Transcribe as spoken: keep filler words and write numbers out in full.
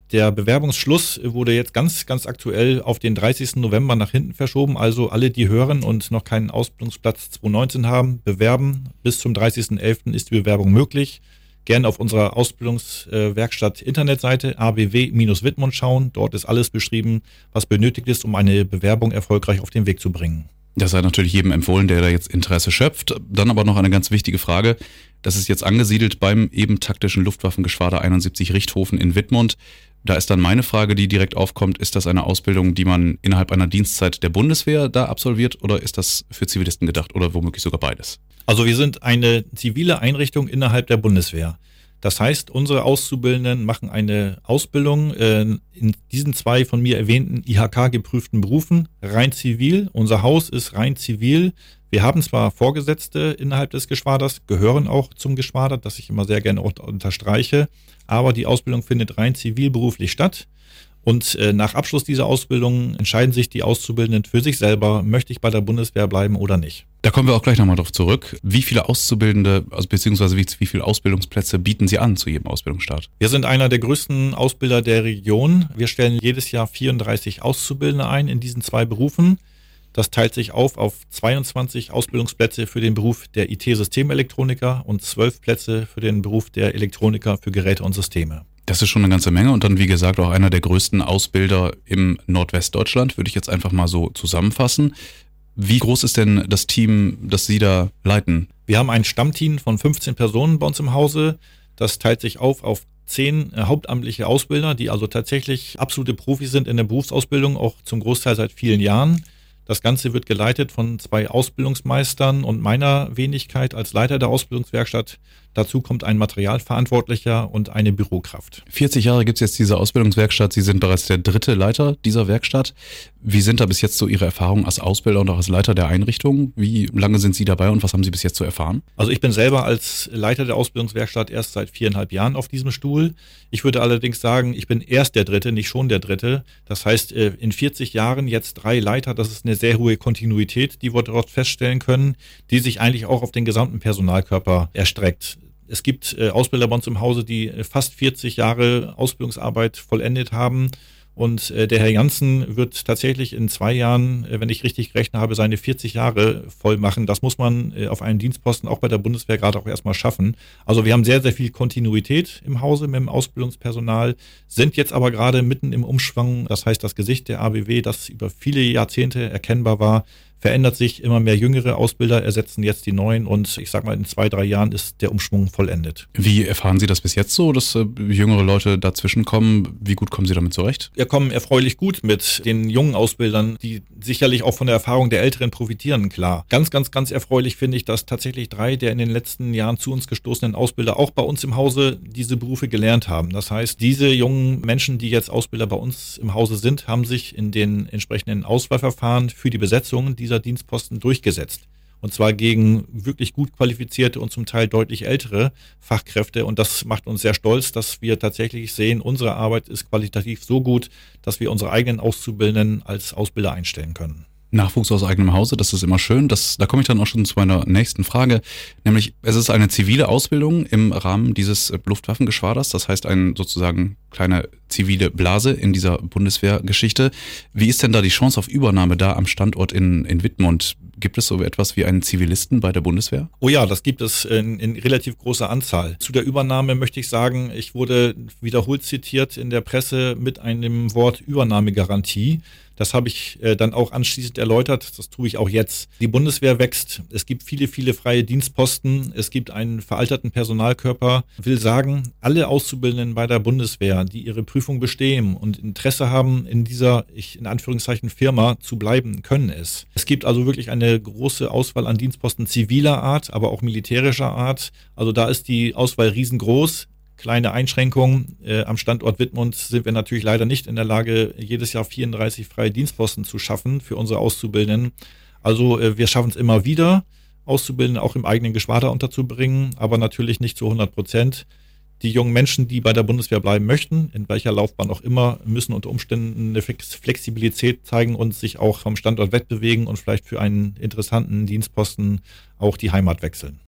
Der Bewerbungsschluss wurde jetzt ganz, ganz aktuell auf den dreißigsten November nach hinten verschoben. Also alle, die hören und noch keinen Ausbildungsplatz zwanzig neunzehn haben, bewerben. Bis zum dreißigsten elften ist die Bewerbung möglich. Gerne auf unserer Ausbildungswerkstatt Internetseite a b w Bindestrich wittmund schauen. Dort ist alles beschrieben, was benötigt ist, um eine Bewerbung erfolgreich auf den Weg zu bringen. Das sei natürlich jedem empfohlen, der da jetzt Interesse schöpft. Dann aber noch eine ganz wichtige Frage. Das ist jetzt angesiedelt beim eben taktischen Luftwaffengeschwader einundsiebzig Richthofen in Wittmund. Da ist dann meine Frage, die direkt aufkommt, ist das eine Ausbildung, die man innerhalb einer Dienstzeit der Bundeswehr da absolviert oder ist das für Zivilisten gedacht oder womöglich sogar beides? Also wir sind eine zivile Einrichtung innerhalb der Bundeswehr. Das heißt, unsere Auszubildenden machen eine Ausbildung äh, in diesen zwei von mir erwähnten I H K-geprüften Berufen, rein zivil. Unser Haus ist rein zivil. Wir haben zwar Vorgesetzte innerhalb des Geschwaders, gehören auch zum Geschwader, das ich immer sehr gerne unterstreiche, aber die Ausbildung findet rein zivilberuflich statt. Und äh, nach Abschluss dieser Ausbildung entscheiden sich die Auszubildenden für sich selber, möchte ich bei der Bundeswehr bleiben oder nicht. Da kommen wir auch gleich nochmal drauf zurück. Wie viele Auszubildende, also beziehungsweise wie, wie viele Ausbildungsplätze bieten Sie an zu jedem Ausbildungsstart? Wir sind einer der größten Ausbilder der Region. Wir stellen jedes Jahr vierunddreißig Auszubildende ein in diesen zwei Berufen. Das teilt sich auf auf zweiundzwanzig Ausbildungsplätze für den Beruf der I T-Systemelektroniker und zwölf Plätze für den Beruf der Elektroniker für Geräte und Systeme. Das ist schon eine ganze Menge und dann, wie gesagt, auch einer der größten Ausbilder im Nordwestdeutschland, würde ich jetzt einfach mal so zusammenfassen. Wie groß ist denn das Team, das Sie da leiten? Wir haben ein Stammteam von fünfzehn Personen bei uns im Hause. Das teilt sich auf auf zehn hauptamtliche Ausbilder, die also tatsächlich absolute Profis sind in der Berufsausbildung, auch zum Großteil seit vielen Jahren. Das Ganze wird geleitet von zwei Ausbildungsmeistern und meiner Wenigkeit als Leiter der Ausbildungswerkstatt. Dazu kommt ein Materialverantwortlicher und eine Bürokraft. vierzig Jahre gibt es jetzt diese Ausbildungswerkstatt. Sie sind bereits der dritte Leiter dieser Werkstatt. Wie sind da bis jetzt so Ihre Erfahrungen als Ausbilder und auch als Leiter der Einrichtung? Wie lange sind Sie dabei und was haben Sie bis jetzt so erfahren? Also ich bin selber als Leiter der Ausbildungswerkstatt erst seit viereinhalb Jahren auf diesem Stuhl. Ich würde allerdings sagen, ich bin erst der Dritte, nicht schon der Dritte. Das heißt, in vierzig Jahren jetzt drei Leiter, das ist eine sehr hohe Kontinuität, die wir dort feststellen können, die sich eigentlich auch auf den gesamten Personalkörper erstreckt. Es gibt äh, Ausbilder bei uns im Hause, die äh, fast vierzig Jahre Ausbildungsarbeit vollendet haben. Und äh, der Herr Janssen wird tatsächlich in zwei Jahren, äh, wenn ich richtig gerechnet habe, seine vierzig Jahre voll machen. Das muss man äh, auf einem Dienstposten auch bei der Bundeswehr gerade auch erstmal schaffen. Also wir haben sehr, sehr viel Kontinuität im Hause mit dem Ausbildungspersonal, sind jetzt aber gerade mitten im Umschwung. Das heißt, das Gesicht der A B W, das über viele Jahrzehnte erkennbar war, verändert sich. Immer mehr jüngere Ausbilder ersetzen jetzt die neuen und ich sag mal, in zwei, drei Jahren ist der Umschwung vollendet. Wie erfahren Sie das bis jetzt so, dass äh, jüngere Leute dazwischen kommen? Wie gut kommen Sie damit zurecht? Wir kommen erfreulich gut mit den jungen Ausbildern, die sicherlich auch von der Erfahrung der Älteren profitieren, klar. Ganz, ganz, ganz erfreulich finde ich, dass tatsächlich drei der in den letzten Jahren zu uns gestoßenen Ausbilder auch bei uns im Hause diese Berufe gelernt haben. Das heißt, diese jungen Menschen, die jetzt Ausbilder bei uns im Hause sind, haben sich in den entsprechenden Auswahlverfahren für die Besetzung dieser Dienstposten durchgesetzt. Und zwar gegen wirklich gut qualifizierte und zum Teil deutlich ältere Fachkräfte. Und das macht uns sehr stolz, dass wir tatsächlich sehen, unsere Arbeit ist qualitativ so gut, dass wir unsere eigenen Auszubildenden als Ausbilder einstellen können. Nachwuchs aus eigenem Hause, das ist immer schön. Das, da komme ich dann auch schon zu meiner nächsten Frage, nämlich es ist eine zivile Ausbildung im Rahmen dieses Luftwaffengeschwaders, das heißt eine sozusagen kleine zivile Blase in dieser Bundeswehrgeschichte. Wie ist denn da die Chance auf Übernahme da am Standort in, in Wittmund? Gibt es so etwas wie einen Zivilisten bei der Bundeswehr? Oh ja, das gibt es in, in relativ großer Anzahl. Zu der Übernahme möchte ich sagen, ich wurde wiederholt zitiert in der Presse mit einem Wort Übernahmegarantie. Das habe ich äh, dann auch anschließend erläutert. Das tue ich auch jetzt. Die Bundeswehr wächst. Es gibt viele, viele freie Dienstposten. Es gibt einen veralterten Personalkörper. Ich will sagen, alle Auszubildenden bei der Bundeswehr, die ihre Prüfung bestehen und Interesse haben, in dieser, ich in Anführungszeichen, Firma zu bleiben, können es. Es gibt also wirklich eine große Auswahl an Dienstposten ziviler Art, aber auch militärischer Art. Also da ist die Auswahl riesengroß. Kleine Einschränkung. Äh, am Standort Wittmund sind wir natürlich leider nicht in der Lage, jedes Jahr vierunddreißig freie Dienstposten zu schaffen für unsere Auszubildenden. Also äh, wir schaffen es immer wieder, Auszubildende auch im eigenen Geschwader unterzubringen, aber natürlich nicht zu hundert Prozent. Die jungen Menschen, die bei der Bundeswehr bleiben möchten, in welcher Laufbahn auch immer, müssen unter Umständen eine Flexibilität zeigen und sich auch vom Standort wegbewegen und vielleicht für einen interessanten Dienstposten auch die Heimat wechseln.